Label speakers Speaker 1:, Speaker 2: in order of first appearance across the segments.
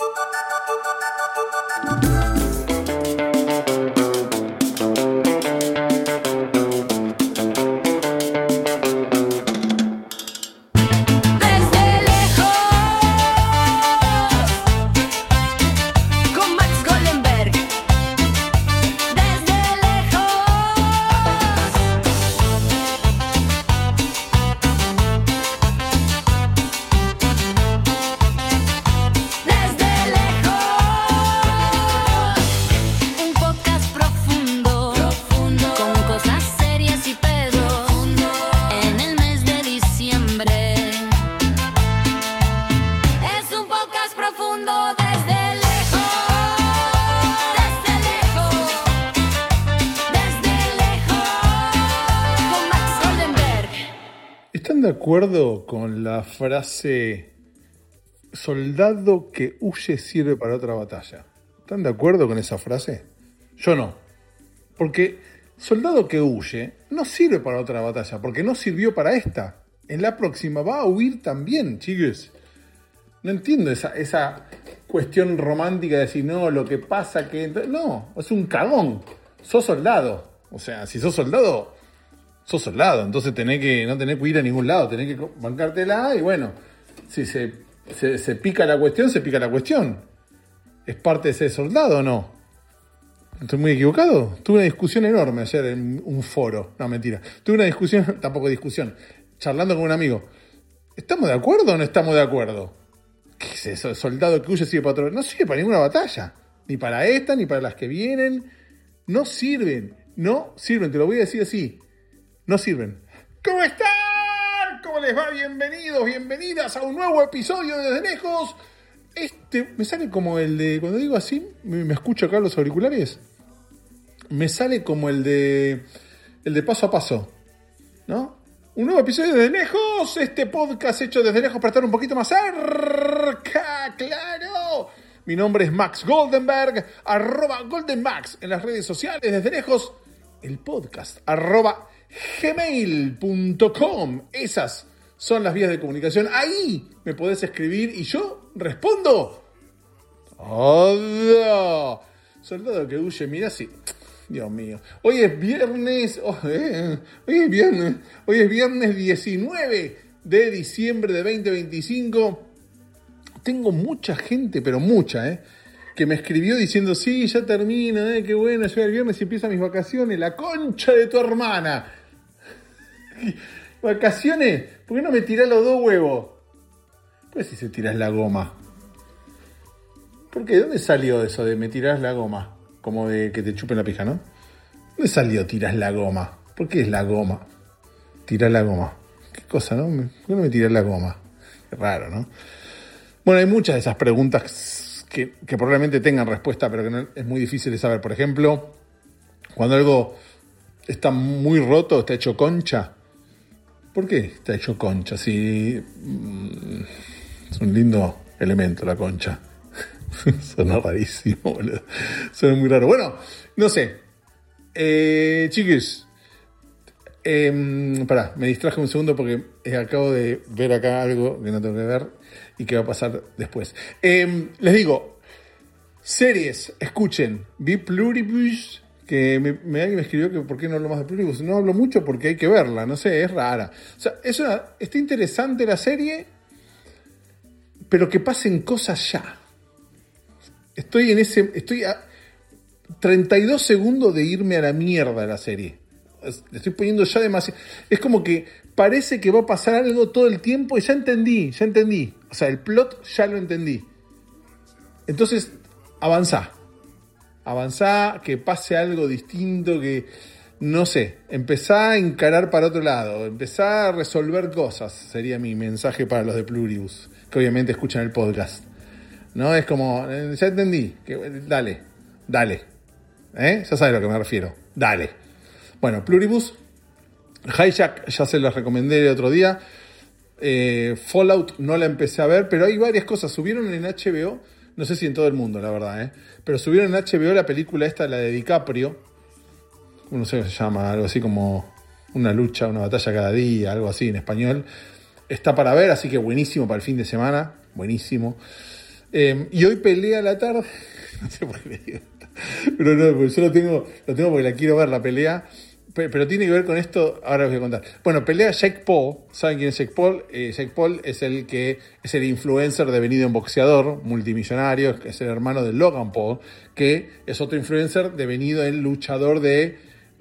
Speaker 1: ¿Están de acuerdo con la frase soldado que huye sirve para otra batalla? ¿Están de acuerdo con esa frase? Yo no. Porque soldado que huye no sirve para otra batalla, porque no sirvió para esta. En la próxima va a huir también, chicos. No entiendo esa cuestión romántica de decir, no, lo que pasa que... No, es un cagón. Sos soldado. O sea, si sos soldado, entonces no tenés que ir a ningún lado, tenés que bancártela y bueno, si se pica la cuestión, se pica la cuestión. ¿Es parte de ser soldado o no? ¿Estoy muy equivocado? Tuve una discusión enorme ayer en un foro. No, mentira. Tuve una discusión, tampoco discusión, charlando con un amigo. ¿Estamos de acuerdo o no estamos de acuerdo? ¿Qué es eso? ¿Soldado que huye sirve para otro? No sirve para ninguna batalla. Ni para esta, ni para las que vienen. No sirven. No sirven, te lo voy a decir así. No sirven. ¿Cómo están? ¿Cómo les va? Bienvenidos, bienvenidas a un nuevo episodio de Desde Lejos. Me sale como el de... Cuando digo así, me escucho acá los auriculares. Me sale como el de paso a paso, ¿no? Un nuevo episodio de Desde Lejos. Este podcast hecho desde lejos para estar un poquito más cerca, claro. Mi nombre es Max Goldenberg, @GoldenMax en las redes sociales. Desde Lejos, el podcast, @gmail.com. Esas son las vías de comunicación. Ahí me podés escribir y yo respondo. Todo. Soldado que huye, mira si... Dios mío. Hoy es viernes 19 de diciembre de 2025. Tengo mucha gente, pero mucha, que me escribió diciendo, sí, ya termina, qué bueno, llega el viernes y empiezan mis vacaciones. La concha de tu hermana. ¿Vacaciones? ¿Por qué no me tirás los 2 huevos? Pues si se tirás la goma. ¿Por qué? ¿Dónde salió eso de me tirás la goma? Como de que te chupen la pija, ¿no? ¿Dónde salió tirás la goma? ¿Por qué es la goma? Tirás la goma. ¿Qué cosa, no? ¿Por qué no me tirás la goma? Qué raro, ¿no? Bueno, hay muchas de esas preguntas que probablemente tengan respuesta, pero que no, es muy difícil de saber. Por ejemplo, cuando algo está muy roto, está hecho concha. ¿Por qué está hecho concha? Sí, es un lindo elemento la concha. Suena rarísimo, boludo. Suena muy raro. Bueno, no sé. Chiquis. Pará, me distraje un segundo porque acabo de ver acá algo que no tengo que ver y que va a pasar después. Les digo, series, escuchen. Vi Pluribus, que alguien me escribió que por qué no hablo más de Pluribus. No hablo mucho porque hay que verla, no sé, es rara. O sea, está interesante la serie, pero que pasen cosas ya. Estoy a 32 segundos de irme a la mierda de la serie. Le estoy poniendo ya demasiado. Es como que parece que va a pasar algo todo el tiempo y ya entendí. O sea, el plot ya lo entendí. Entonces, avanzá, que pase algo distinto, que no sé, empezá a encarar para otro lado, empezá a resolver cosas, sería mi mensaje para los de Pluribus, que obviamente escuchan el podcast. No, es como, ya entendí, dale, ya sabes a lo que me refiero, dale. Bueno, Pluribus, Hijack, ya se los recomendé el otro día. Fallout no la empecé a ver, pero hay varias cosas. Subieron en HBO, no sé si en todo el mundo, la verdad, pero subieron en HBO la película esta, la de DiCaprio. No sé cómo se llama, algo así como una batalla cada día, algo así en español. Está para ver, así que buenísimo para el fin de semana, buenísimo. Y hoy pelea a la tarde. No sé por qué le digo esto. Pero no, porque yo lo tengo porque la quiero ver, la pelea. Pero tiene que ver con esto, ahora os voy a contar. Bueno, pelea Jake Paul. ¿Saben quién es Jake Paul? Jake Paul es el influencer devenido en boxeador, multimillonario, que es el hermano de Logan Paul, que es otro influencer devenido en luchador de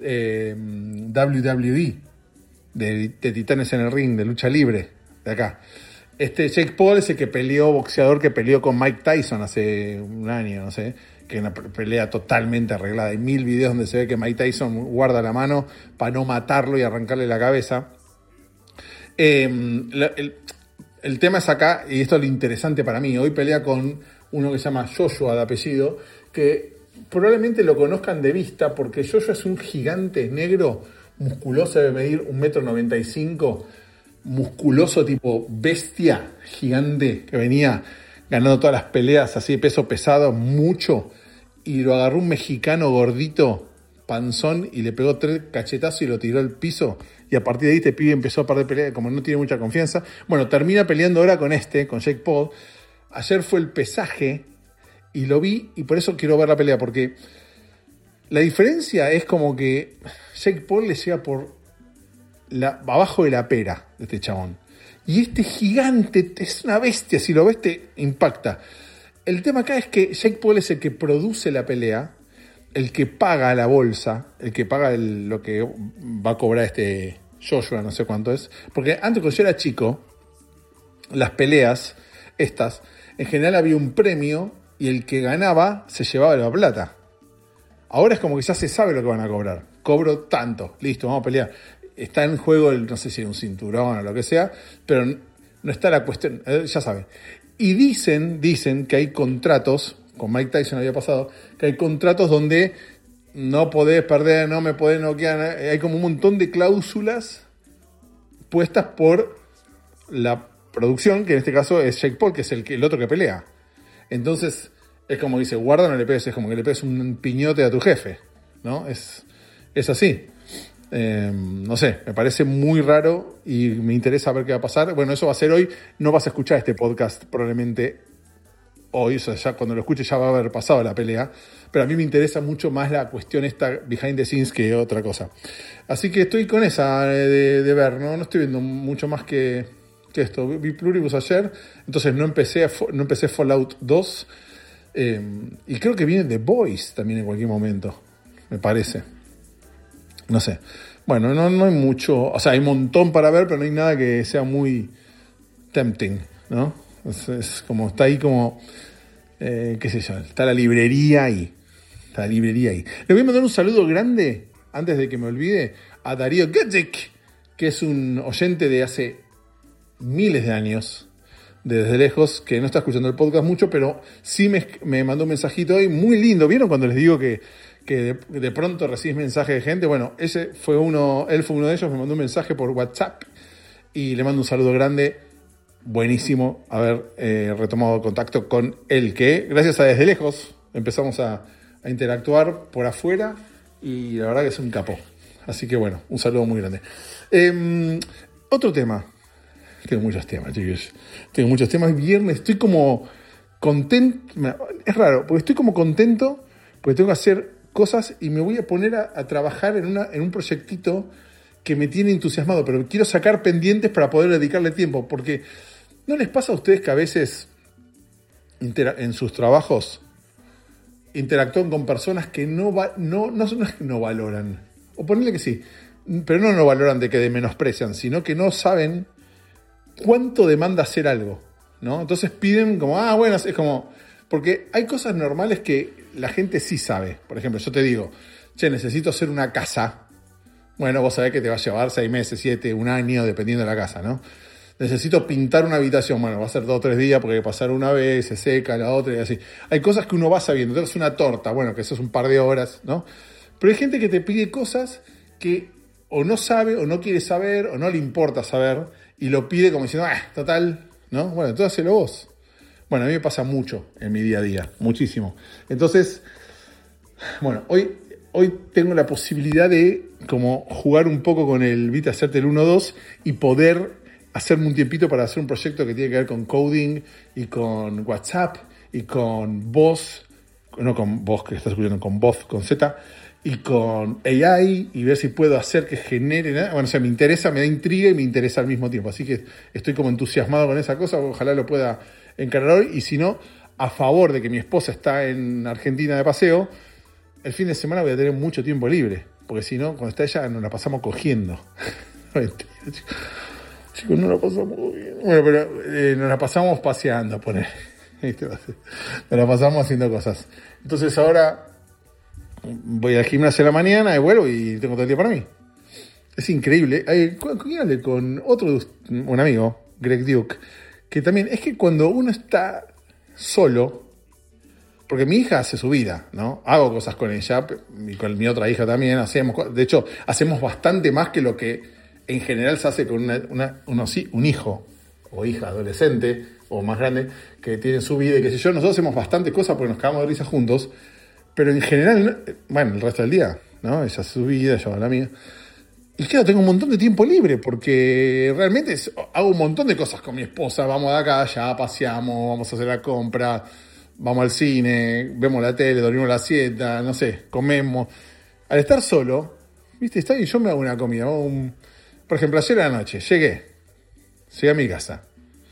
Speaker 1: WWE, de Titanes en el Ring, de lucha libre, de acá. Jake Paul es el que boxeador que peleó con Mike Tyson hace un año, no sé, que es una pelea totalmente arreglada. Hay 1000 videos donde se ve que Mike Tyson guarda la mano para no matarlo y arrancarle la cabeza. El tema es acá, y esto es lo interesante para mí. Hoy pelea con uno que se llama Joshua de apellido, que probablemente lo conozcan de vista, porque Joshua es un gigante negro, musculoso, debe medir 1,95 m, musculoso tipo bestia, gigante, que venía ganando todas las peleas así de peso pesado, mucho, y lo agarró un mexicano gordito, panzón, y le pegó 3 cachetazos y lo tiró al piso, y a partir de ahí este pibe empezó a perder pelea, como no tiene mucha confianza. Bueno, termina peleando ahora con Jake Paul. Ayer fue el pesaje, y lo vi, y por eso quiero ver la pelea, porque la diferencia es como que Jake Paul le llega por abajo de la pera de este chabón. Y este gigante es una bestia, si lo ves te impacta. El tema acá es que Jake Paul es el que produce la pelea, el que paga la bolsa, el que paga lo que va a cobrar Joshua, no sé cuánto es. Porque antes, cuando yo era chico, las peleas estas, en general había un premio y el que ganaba se llevaba la plata. Ahora es como que ya se sabe lo que van a cobrar. Cobro tanto, listo, vamos a pelear. Está en juego, no sé si un cinturón o lo que sea, pero no está la cuestión, ya saben. Y dicen que hay contratos, con Mike Tyson había pasado, que hay contratos donde no podés perder, no me podés noquear, hay como un montón de cláusulas puestas por la producción, que en este caso es Jake Paul, que es el otro que pelea. Entonces, es como dice, guarda, no le pegues, es como que le pegues un piñote a tu jefe, ¿no? Es así. No sé, me parece muy raro y me interesa ver qué va a pasar. Bueno, eso va a ser hoy. No vas a escuchar este podcast probablemente hoy, o sea, ya cuando lo escuches ya va a haber pasado la pelea, pero a mí me interesa mucho más la cuestión esta behind the scenes que otra cosa. Así que estoy con esa de ver, ¿no? No estoy viendo mucho más que esto. Vi Pluribus ayer, entonces no empecé Fallout 2, y creo que viene The Boys también en cualquier momento, me parece. No sé. Bueno, no hay mucho. O sea, hay un montón para ver, pero no hay nada que sea muy tempting, ¿no? Es como, está ahí como, qué sé yo, está la librería ahí. Está la librería ahí. Le voy a mandar un saludo grande, antes de que me olvide, a Darío Gedzik, que es un oyente de hace miles de años, desde lejos, que no está escuchando el podcast mucho, pero sí me mandó un mensajito hoy muy lindo. ¿Vieron cuando les digo que de pronto recibís mensajes de gente? Bueno, él fue uno de ellos, me mandó un mensaje por WhatsApp y le mando un saludo grande. Buenísimo haber retomado contacto con él, que gracias a Desde Lejos empezamos a interactuar por afuera y la verdad que es un capo. Así que bueno, un saludo muy grande. Otro tema. Tengo muchos temas, chicos. Tengo muchos temas. Viernes estoy como contento. Es raro, porque estoy como contento porque tengo que hacer cosas y me voy a poner a trabajar en un proyectito que me tiene entusiasmado, pero quiero sacar pendientes para poder dedicarle tiempo, porque ¿no les pasa a ustedes que a veces en sus trabajos interactúan con personas que no es que no valoran, o ponerle que sí, pero no valoran de que menosprecian, sino que no saben cuánto demanda hacer algo, ¿no? Entonces piden como, bueno, es como, porque hay cosas normales que la gente sí sabe. Por ejemplo, yo te digo, necesito hacer una casa. Bueno, vos sabés que te va a llevar 6 meses, 7, un año, dependiendo de la casa, ¿no? Necesito pintar una habitación. Bueno, va a ser 2 o 3 días porque hay que pasar una vez, se seca la otra y así. Hay cosas que uno va sabiendo. Entonces una torta, bueno, que eso es un par de horas, ¿no? Pero hay gente que te pide cosas que o no sabe, o no quiere saber, o no le importa saber, y lo pide como diciendo, total, ¿no? Bueno, entonces hacelo vos. Bueno, a mí me pasa mucho en mi día a día, muchísimo. Entonces, bueno, hoy tengo la posibilidad de como jugar un poco con el Vite, hacerte el 1-2 y poder hacerme un tiempito para hacer un proyecto que tiene que ver con coding y con WhatsApp y con voz, no con voz que estás escuchando, con voz, con Z, y con AI, y ver si puedo hacer que genere, ¿no? Bueno, o sea, me interesa, me da intriga y me interesa al mismo tiempo. Así que estoy como entusiasmado con esa cosa, ojalá lo pueda encargar hoy, y si no, a favor de que mi esposa está en Argentina de paseo, el fin de semana voy a tener mucho tiempo libre, porque si no, cuando está ella nos la pasamos cogiendo. Chicos, no la pasamos bien. Bueno, pero nos la pasamos paseando, poner. Nos la pasamos haciendo cosas. Entonces ahora voy al gimnasio a la mañana y vuelvo y tengo todo el día para mí. Es increíble. Hablé con un amigo, Greg Duke, que también es que cuando uno está solo, porque mi hija hace su vida, ¿no? Hago cosas con ella y con mi otra hija también. De hecho, hacemos bastante más que lo que en general se hace con un hijo o hija adolescente o más grande que tiene su vida y qué sé yo. Nosotros hacemos bastantes cosas porque nos cagamos de risa juntos, pero en general, bueno, el resto del día, ¿no? Ella hace su vida, yo hago la mía. Y claro, tengo un montón de tiempo libre porque realmente hago un montón de cosas con mi esposa. Vamos de acá, allá, paseamos, vamos a hacer la compra, vamos al cine, vemos la tele, dormimos la siesta, no sé, comemos. Al estar solo, ¿viste? Está bien, yo me hago una comida. Por ejemplo, ayer a la noche llegué a mi casa.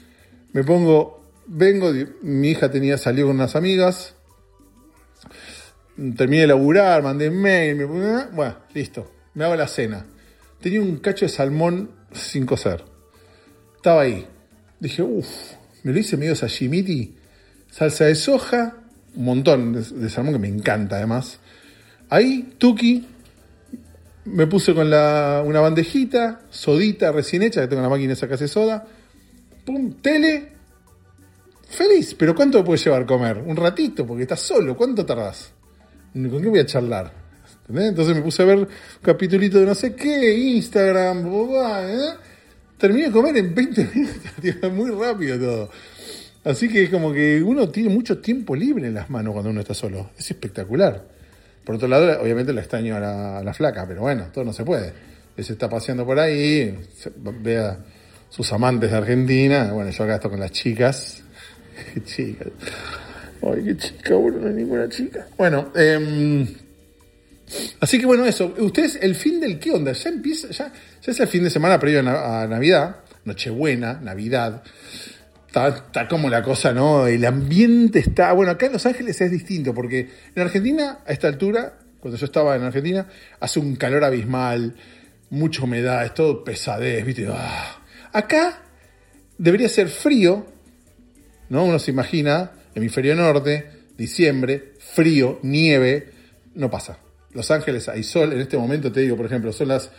Speaker 1: Mi hija salió con unas amigas. Terminé de laburar, mandé mail, bueno, listo, me hago la cena. Tenía un cacho de salmón sin cocer. Estaba ahí. Dije, me lo hice medio sashimiti, salsa de soja, un montón de salmón que me encanta además. Ahí, tuki, me puse con una bandejita, sodita recién hecha, que tengo la máquina esa que hace soda. Pum, tele, feliz. Pero ¿cuánto puedes llevar a comer? Un ratito, porque estás solo, ¿cuánto tardás? ¿Con qué voy a charlar? ¿Entendés? Entonces me puse a ver un capitulito de no sé qué, Instagram, terminé de comer en 20 minutos, muy rápido todo. Así que es como que uno tiene mucho tiempo libre en las manos cuando uno está solo. Es espectacular. Por otro lado, obviamente la extraño a la flaca, pero bueno, todo no se puede. Él se está paseando por ahí, ve a sus amantes de Argentina. Bueno, yo acá estoy con las chicas. Qué chicas. Ay, qué chica, bueno, no hay ninguna chica. Bueno, así que bueno, eso. Ustedes, el fin del qué onda, ya empieza, ya es el fin de semana previo a Navidad, Nochebuena, Navidad. Está como la cosa, ¿no? El ambiente está... Bueno, acá en Los Ángeles es distinto, porque en Argentina, a esta altura, cuando yo estaba en Argentina, hace un calor abismal, mucha humedad, es todo pesadez, ¿viste? Acá debería ser frío, ¿no? Uno se imagina, hemisferio norte, diciembre, frío, nieve, no pasa. Los Ángeles hay sol, en este momento te digo, por ejemplo, son las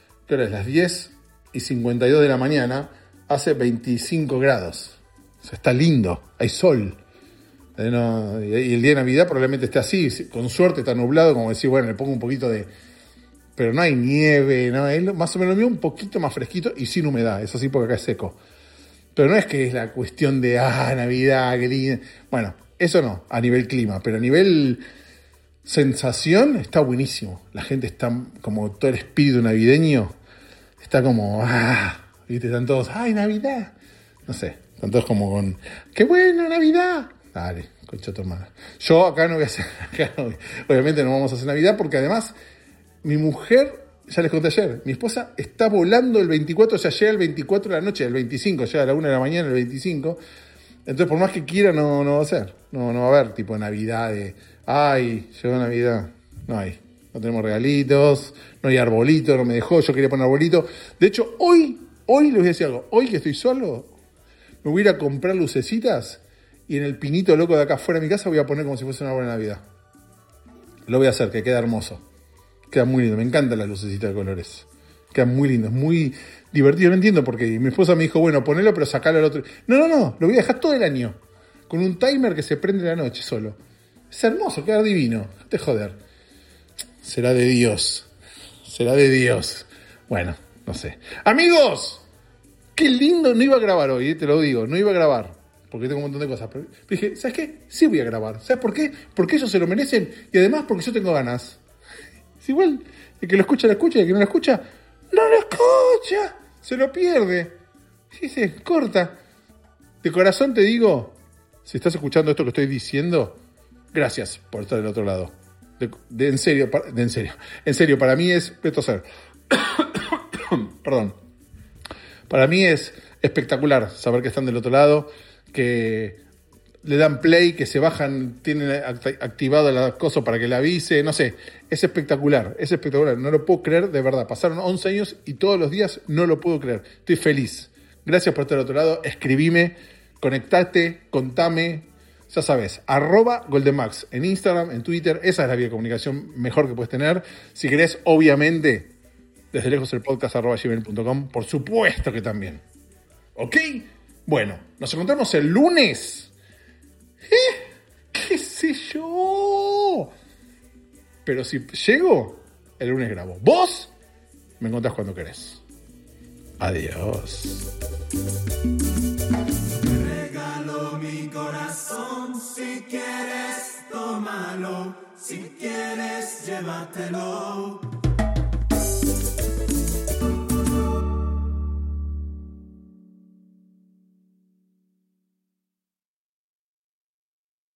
Speaker 1: 10:52 de la mañana, hace 25 grados. O sea, está lindo, hay sol. Y el día de Navidad probablemente esté así, con suerte está nublado, como decir, bueno, le pongo un poquito de... Pero no hay nieve, ¿no? Es más o menos lo mío, un poquito más fresquito y sin humedad, eso sí, porque acá es seco. Pero no es que es la cuestión de, Navidad, qué lindo. Bueno, eso no, a nivel clima, pero a nivel sensación está buenísimo. La gente está como todo el espíritu navideño, está como, ¿viste? Están todos, ¡ay, Navidad! No sé. Están todos como con, ¡qué bueno, Navidad! Dale, concha tu hermana. Yo acá no voy a hacer, obviamente no vamos a hacer Navidad porque además mi mujer, ya les conté ayer, mi esposa está volando el 24, o sea, llega el 24 de la noche, el 25, llega a la 1 de la mañana el 25. Entonces, por más que quiera, no va a ser. No va a haber tipo Navidad de, llegó Navidad. No hay. No tenemos regalitos, no hay arbolito, no me dejó, yo quería poner arbolito. De hecho, hoy les voy a decir algo. Hoy que estoy solo, me voy a ir a comprar lucecitas y en el pinito loco de acá afuera de mi casa voy a poner como si fuese una buena Navidad. Lo voy a hacer, que queda hermoso. Queda muy lindo, me encantan las lucecitas de colores. Queda muy lindo, es muy divertido, no entiendo por qué. Y mi esposa me dijo, bueno, ponelo pero sacalo al otro. No, lo voy a dejar todo el año. Con un timer que se prende la noche solo. Es hermoso, queda divino. Déjate joder. Será de Dios. Bueno, no sé. Amigos, qué lindo, no iba a grabar hoy, te lo digo, no iba a grabar, porque tengo un montón de cosas. Pero dije, ¿sabes qué? Sí voy a grabar. ¿Sabes por qué? Porque ellos se lo merecen y además porque yo tengo ganas. Es igual, el que lo escucha, y el que no lo escucha, no lo escucha, se lo pierde. Sí, corta. De corazón te digo, Si estás escuchando esto que estoy diciendo, gracias por estar del otro lado. En serio, para mí es toser. Perdón. Para mí es espectacular saber que están del otro lado, que le dan play, que se bajan, tienen activado la cosa para que le avise, no sé, es espectacular, no lo puedo creer, de verdad, pasaron 11 años y todos los días no lo puedo creer, estoy feliz, gracias por estar del otro lado, escribime, conectate, contame, ya sabes, @goldenmax en Instagram, en Twitter, esa es la vía de comunicación mejor que puedes tener, si querés, obviamente, desde lejos el podcast @gmail.com, por supuesto que también, ¿ok? Bueno, nos encontramos el lunes. ¿Qué sé yo? Pero si llego, el lunes grabo. Vos me encontrás cuando querés. Adiós.
Speaker 2: Regalo mi corazón, si quieres, tómalo. Si quieres, llévatelo.